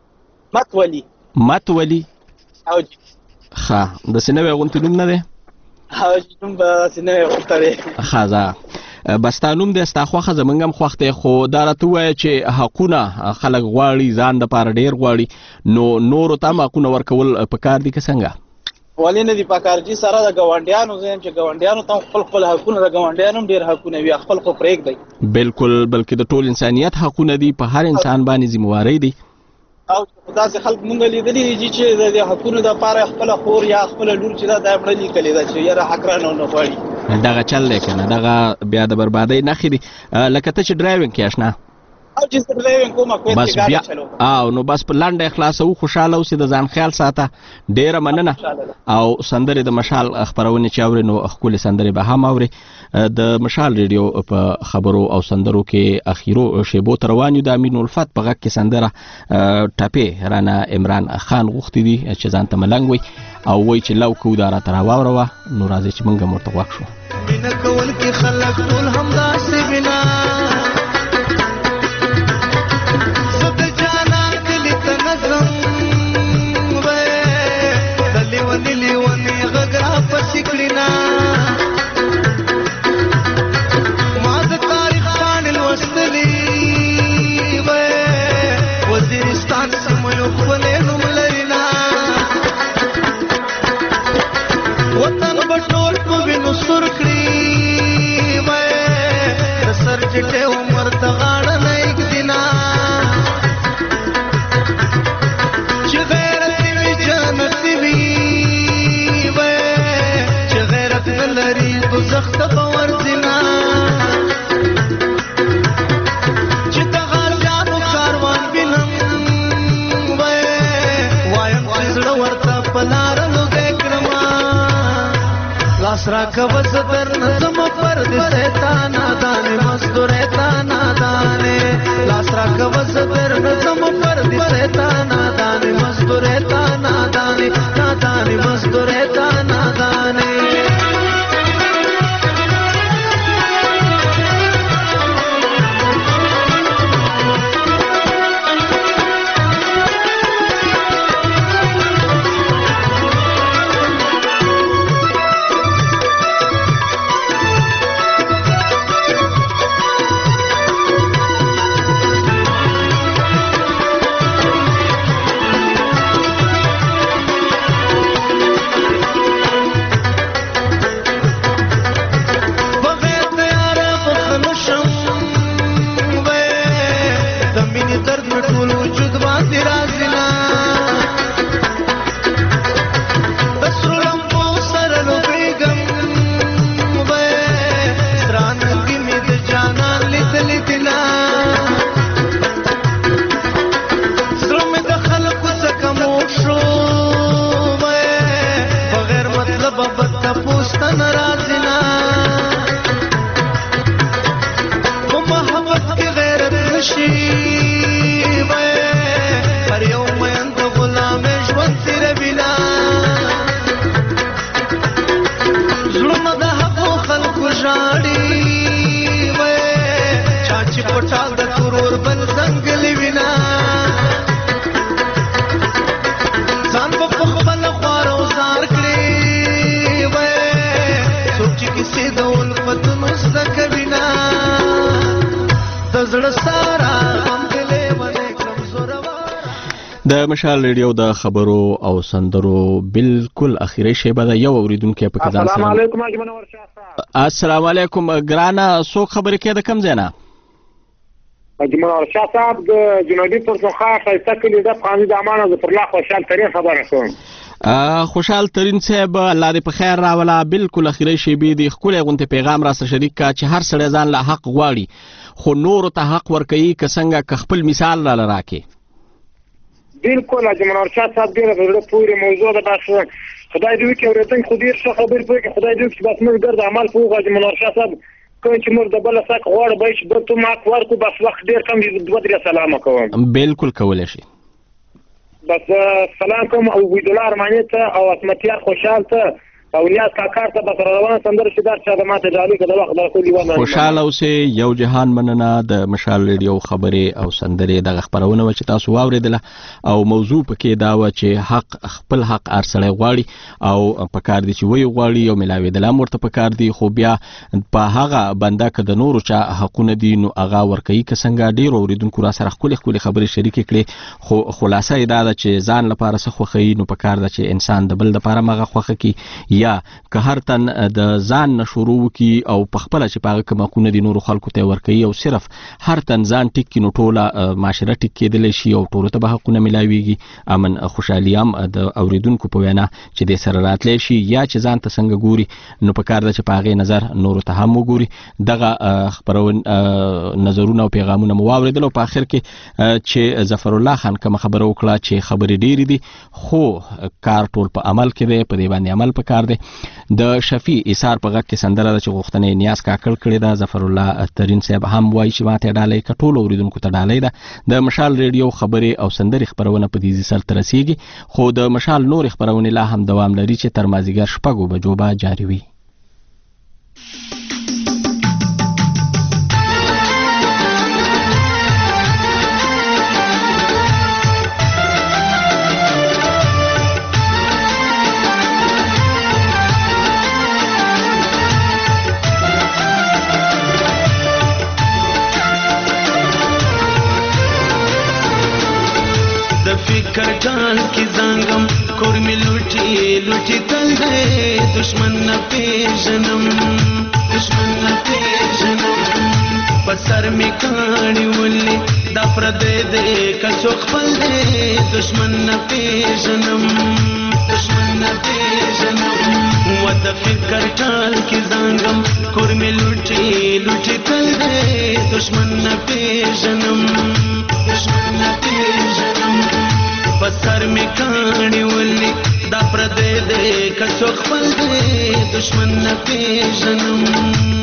متولي او جی ښه، داسې نوی غونتې نوم نه دی؟ او جی نوم به داسې نوی غونته دی. ښه ځه بس ستا نوم دی، ستا خوښه زموږ هم خوښ دی، خو دا راته ووایه چې حقونه خلک غواړي ځان دپاره ډېر غواړي نو نورو ته هم حقونه ورکول پکار دي که څنګه؟ ولې نه دي پکار جي؟ سره د ګاونډیانو زه یم چې ګاونډیانو ته خپل حقونه د ګاونډیانو هم ډېر حقونه وي، خپل خو پرېږدئ. بالکل، بلکې د ټول انسانیت حقونه دي، په هر انسان باندې ذمهوارۍ دي. او داسې خلک مونږ لیدلي دي چې د حقونو دپاره خپله خور یا خپله لور چې دا مړه لیکلې ده چې یاره حق رانه ونه غواړي. دغه چل دی که نه، دغه بیا د بربادۍ نښې دي. لکه ته چې ډرایوینګ کې اشنا او چې زه ډرایوینګ کوم کویت کې ګاډي چلوم نو بس په لنډه خلاصو، خوشحاله اوسې، د ځان خیال ساته. ډېره مننه. او سندرې د مشال خپرونې چې اورې نو ښکلې سندرې به هم اورې. د مشال ریډیو په خبرو او سندرو کې اخیرو شیبو ته روان یو. د امین الفت په غږ کې سندره ټپې رانه عمران خان غوښتي دي چې ځان ته ملنګ وي او وایي چې لو کو دا راته راواوروه. نو راځئ چې موږ هم ورته غوږ شو. مینه کول کې خلک ټول همداسې بنا لیونی غږ را پسې کړینا ما د تاریخ پاڼې لوستلې وزیرستان سیمه یو ښکلی نوم لري نا وطن به ټول په وینو سور کړي د سر چټې عمر ته غاړه نه ایږدي نا چې غیرت وي جنت وي لري دوزخ ته باور دینا چې د غازیانو کاروان وینم وایم چې زړه ورته په لاره لوګی کړمه لاس راکوه زه درنه ځمه پردې ستا نادانې مزدورې تا نادانې لاس راکوه زه درنه ځمه پردې ستا نادانې مزدورې تا نادانې نادانې مزدورې تا نادانې د مشال ریډیو د خبرو او سندرو بالکل اخیری شیبه ده. یو اوریدونکو په کزان سره. السلام علیکم اجمن ورشاه صاحب. السلام علیکم ګرانا، څوک خبرې کوي د کوم ځای نه؟ اجمن ورشاه صاحب د جنوبي پښتونخوا ښایسته کلي د قانون د امان او د پرلا خوشحال ترې خبره کوم. خوشحال ترین صاحب الله دې په خیر راولا. بالکل اخیری شیبې دی خپل غونته پیغام را سره شریک کا چې هر سړی ځان له حق غواړي خو نور ته حق ورکوي که څنګه خپل مثال را راکې. بالکل حاجی منور شاه صاحب ډېره زړه پورې موضوع ده. بس خدای دې وکړي اورېدونکي خو ډېر ښه خبرې پوهېږي. خدای دې وکړي چې بس موږ ګرد عمل کوو حاجی منور شاه صاحب. کوم چې موږ د بله څخه غواړو باید چې بل ته حق ورکړو. بس وخت ډېر کم دی 2-3 سلامه کوم. بالکل کولی شي. بس سلام کوم او عبیدالله ارماني ته او عصمتیار خوشحال ته او نیاز کاکار ته بس روانه سندره چې دار چا د ماته ډالۍ که د وخت د ټول یوه خوشحاله اوسئ. یو جهان مننه د مشال ریډیو خبرې او سندرې دغه خپرونه وه چې تاسو واورېدله او موضوع پکې دا وه چې حق خپل حق هر سړی غواړي او پکار دي چې ویې غواړي او میلاوېدل هم ورته پکار دي خو بیا په هغه بنده که د نورو چا حقونه دي نو هغه ورکوي که څنګه. ډېرو اورېدونکو را سره ښکلې ښکلې خبرې شریکې کړې خو خلاصه یې دا ده چې ځان لپاره څه خوښوي نو پکار ده چې انسان د بل دپاره هم هغه خوښه کړي یا که هر تن د ځان نه شروع وکړي او په خپله چې په هغه کوم حقونه دي نورو خلکو ته یې ورکوي او صرف هر تن ځان ټیک کړي نو ټوله معاشره ټیک کېدلی شي او ټولو ته به حقونه میلاویږي. امن خوشحالي هم د اورېدونکو په وینا چې دې سره راتلی شي یا چې ځان ته څنګه ګوري نو پکار ده چې په هغې نظر نورو ته هم وګوري. دغه نظرونه او پیغامونه مو واورېدل او په آخر کې چې ظفر الله خان کومه خبره وکړه چې خبرې ډېرې دي خو کار ټول په عمل کې دی. په دې باندې عمل پکار دی. د شفیع ایثار په غږ کې سندره ده چې غوښتنه نیاز کاکړ کړې ده. ظفر الله ترین صاحب هم وایي چې ماته ډالۍ که ټولو اورېدونکو ته ډالۍ ده. د مشال ریډیو خبرې او سندرې خپرونه په دې سرته رسیږي خو د مشال نورې خپرونې لا هم دوام لري چې تر مازدیګر 6 بجو به جاري وي. کرټال کی زنګم کور می لوټي تل دې دشمن نه پیژنم پسر می کاڼي ولې دا پر دې کڅو خپل دې دشمن نه پیژنم و د فکر ټال کی زنګم کور می لوټي تل دې دشمن نه پیژنم پسر می کاڼي ولې دا پر دې کڅو خپل دې دشمن نه پیژنم.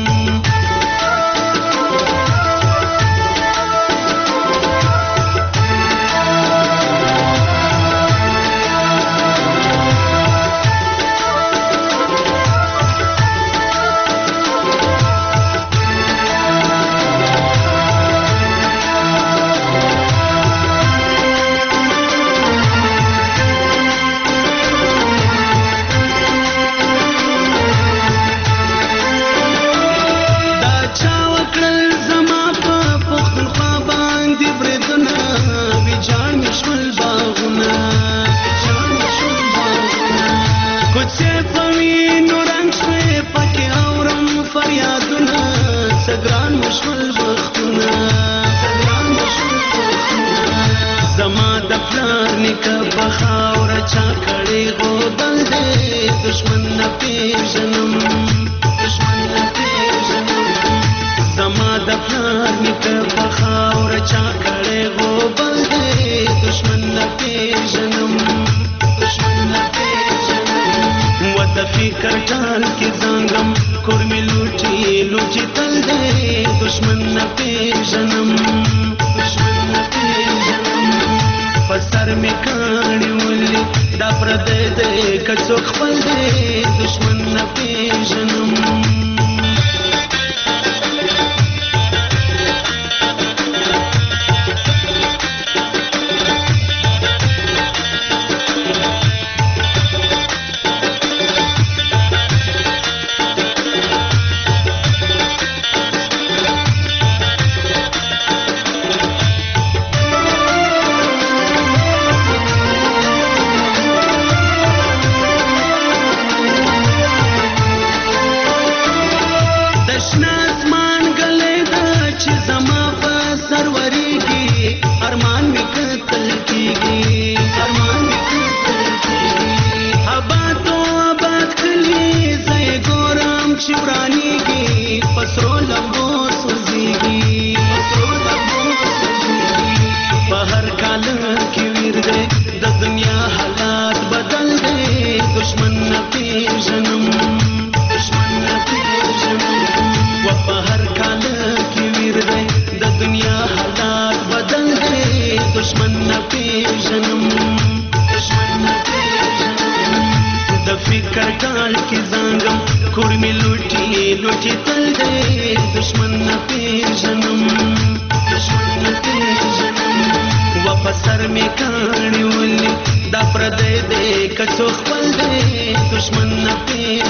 پیژنم دشمن نه پیژنم و په هر کال کې ویر دی د دنیا حالات بدل دی دشمن نه پیژنم دشمن نه پیژنم د فکر کال کې زنګم کور می لوټي تل دی دشمن نه پیژنم دشمن نه پیژنم و په سر می کاڼي ولي دا پردی دی که څو خپل دی دشمن نه پیژنم